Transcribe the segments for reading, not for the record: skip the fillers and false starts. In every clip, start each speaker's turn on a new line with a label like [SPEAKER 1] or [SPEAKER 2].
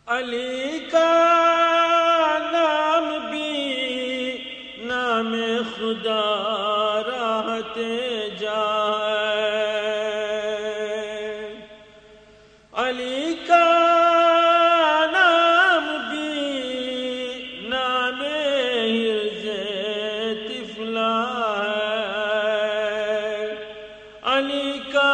[SPEAKER 1] علی کا نام بھی نام خدا راحت جائے، علی کا نام بھی نام حرز طفلا ہے، علی کا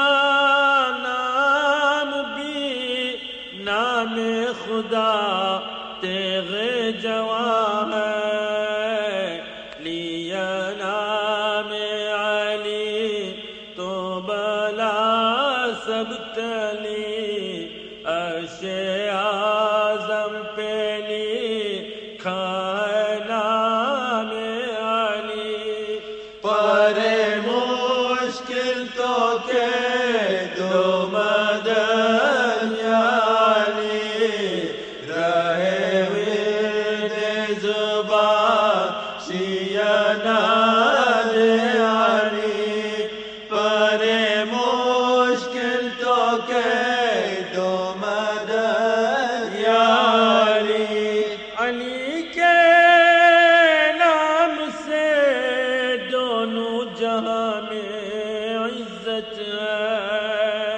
[SPEAKER 1] نام بھی نام خدا تیغ جواں ہے، لیا نام علی تو بلا سب تلی، عرش اعظم پہ لکھا ہے نام علی،
[SPEAKER 2] پر مشکل تو کہ دو مدد یا علی، رہے ورد زبان شیعہ ناد علی، پر مشکل تو کہ دو مدد یا علی،
[SPEAKER 1] علی کے نام سے دونوں جہاں میں عزت ہے،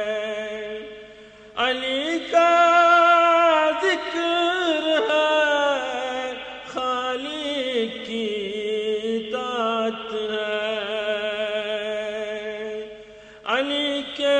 [SPEAKER 1] علی کا ذکر ہے خالق کی اطاعت ہے، علی کے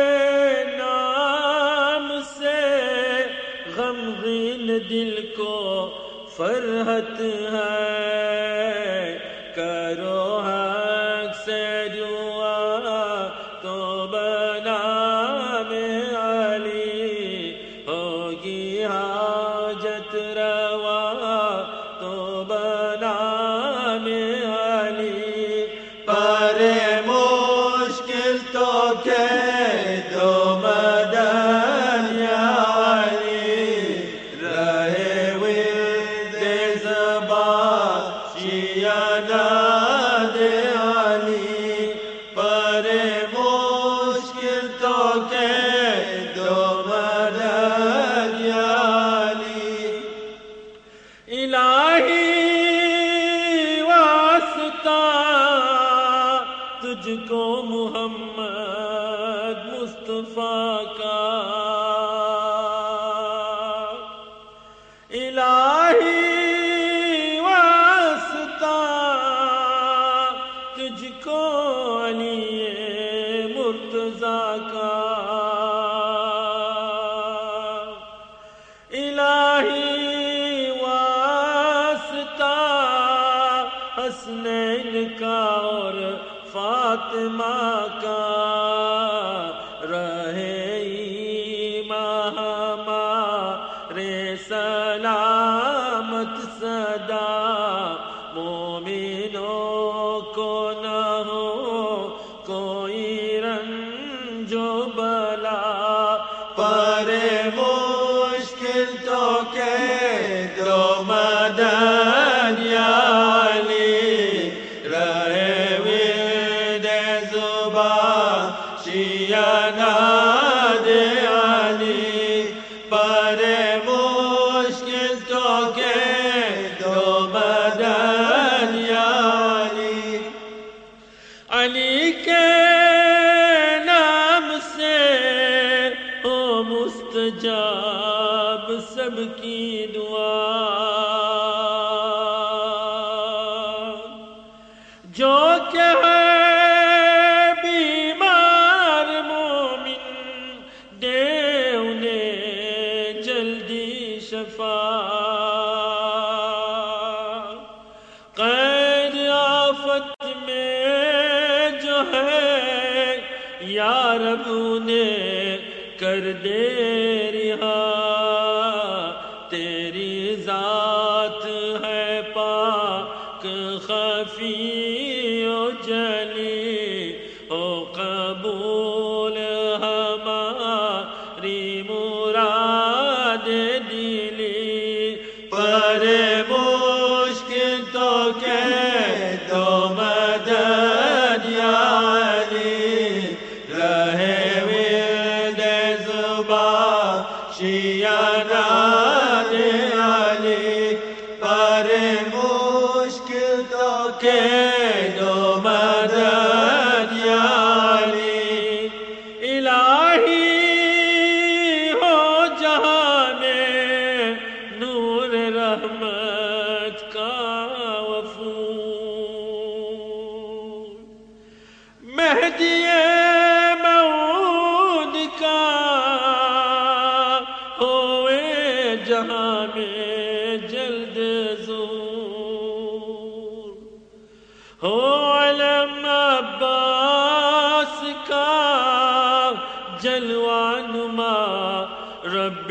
[SPEAKER 1] نام سے غمگین دل کو فرحت ہے، کرو حق سے دعا تو بنام علی، ہوگی حاجت روا تو بنام علی،
[SPEAKER 2] پر مشکل تو کہ دو مدد یا علی، رہے ورد زبان شیعہ ناد علی، پر مشکل تو کہ دو مدد یا علی،
[SPEAKER 1] الہی واسطہ تجھ کو محمد مصطفیٰ کا، الہی واسطہ تجھ کو علی مرتضیٰ کا، الہی واسطہ حسنین کا اور فاطمہ کا، رہے ایمان ہمارے سلامت صدا، مومنوں کو نہ ہو کوئی رنج و بلا،
[SPEAKER 2] پر مشکل تو کہ دو مدد یا علی، رہے ورد زبان شیعہ ناد علی، پر مشکل تو کہ دو مدد یا علی،
[SPEAKER 1] علی کے نام سے ہو مستجاب سب کی دعا، جو کہ ہے بیمار مومن دے انہیں جلدی شفا، غیر آفت میں جو ہے یا رب انہیں کر دے رہا، تیری ذات ہے پاک خفی و جلی، ہو قبول ہماری مراد دلی،
[SPEAKER 2] پر مشکل تو کہ دو مدد یا علی، رہے ورد شیانان علی پر مشکل تو کہہ دو مدد یا علی
[SPEAKER 1] الہی ہو جہاں میں نور رحمت کا وفور مہدی موعود کا ہوئے جہاں میں جلد ظہور ہو علم عباس کا جلوہ نما رب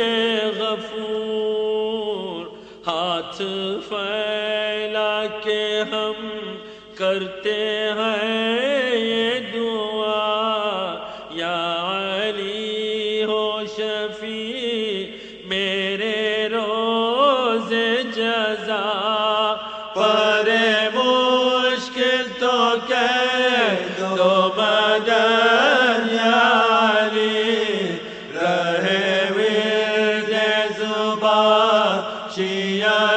[SPEAKER 1] غفور ہاتھ پھیلا کے ہم کرتے ہیں یہ دعا یا علی ہو شفیع میرے روز جزا
[SPEAKER 2] پر مشکل تو کہہ دو مدد یا علی رہے ورد زبان شیعہ